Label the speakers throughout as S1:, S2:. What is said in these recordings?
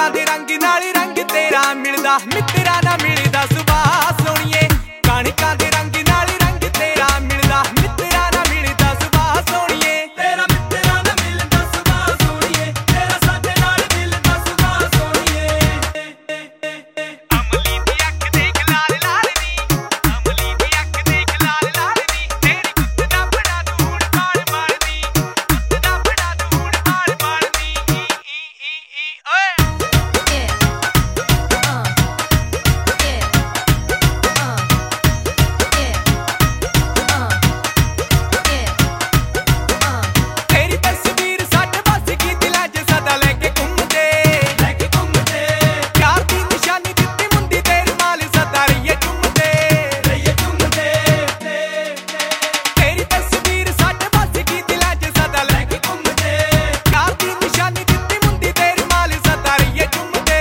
S1: कणिकां दे रंग नाल रंग तेरा मिलदा, मित्तरा ना मिलदा सुभाऽ सोहणीए। कणिकां दे रंग नाल रंग तेरा मिलदा, मित्तरा ना मिलदा सुभाऽ सोहणीए।
S2: तेरा मित्तरा ना मिलदा सुभाऽ सोहणीए, तेरा साडे नाल मिलदा सुभाऽ सोहणीए।
S1: अमली दी अख देख लाल लाल नी, अमली दी अख देख लाल लाल नी, तेरी गुत्त दा बड़ा दूर बाल मारदी, गुत्त दा बड़ा दूर बाल मारदी। ओए तेरी तस्वीर सट बस की दिलां च सदा लेके घूमदे, प्यार दी निशानी दित्ती मुंदी तेरी माल सदा रहिए चुमदे। तेरी तस्वीर सट बस की दिलां च सदा लेके घूमदे, प्यार दी निशानी दित्ती मुंदी तेरी माल सदा रहिए चुमदे।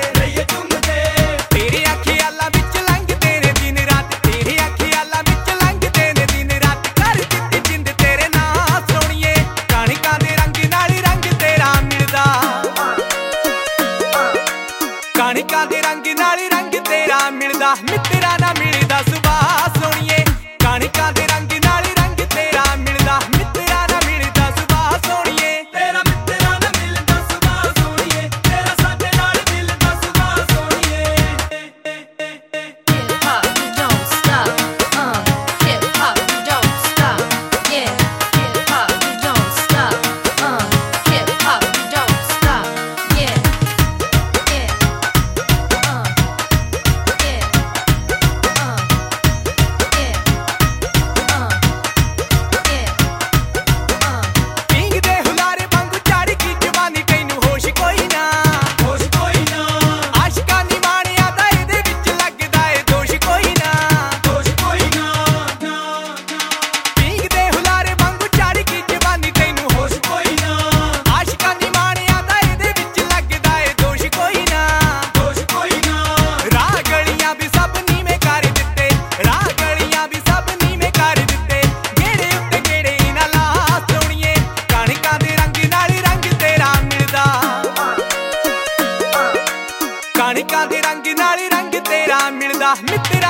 S1: तेरी अखियां विच लंघदे ने दिन रात, तेरी अखियां विच लंघदे ने दिन रात, कर दित्ती जिंद तेरे नाल सोहणीए। कणिकां दे रंग नाल रंग तेरा मिलदा, कणिकां दे रंग नाल रंग तेरा मिलदा, मित्तरा ना मिलदा सुभाऽ सोहणीए। कणिकां दे रंग नाल रंग तेरा मिलदा, मित्तरा ना मिलदा सुभाऽ सोहणीए।
S2: तेरा मित्तरा ना मिलदा सुभाऽ सोहणीए, तेरा साडे नाल मिलदा सुभाऽ सोहणीए।
S3: Hip hop, you don't stop. Hip hop, you don't stop. Yeah, hip hop, you don't stop. Hip hop, you don't stop. Yeah, yeah, yeah,
S1: पींग दे हुलारे वांगू चढ़ की जवानी तैनू होश कोई ना,
S2: होश कोई ना,
S1: आशिकां नी माणिया दा इहदे विच लगदा ए दोष कोई ना।
S2: होश कोई ना, ना, ना,
S1: पींग दे हुलारे वांगू चढ़ की जवानी तैनू होश
S2: होश कोई ना,
S1: आशिकां नी माणिया दा इहदे विच लगदा ए दोष कोई ना।
S2: होश कोई ना।
S1: राह गलियां भी सब नीवें कर दित्ते, राह गलियां भी सब नीवें कर दित्ते, गेड़े उत्ते गेड़े ना ला सोहणीए। कणिकां दे रंग नाल रंग तेरा मिलदा, कणिकां दे रंग नाल रंग तेरा मिलदा, मित्तरा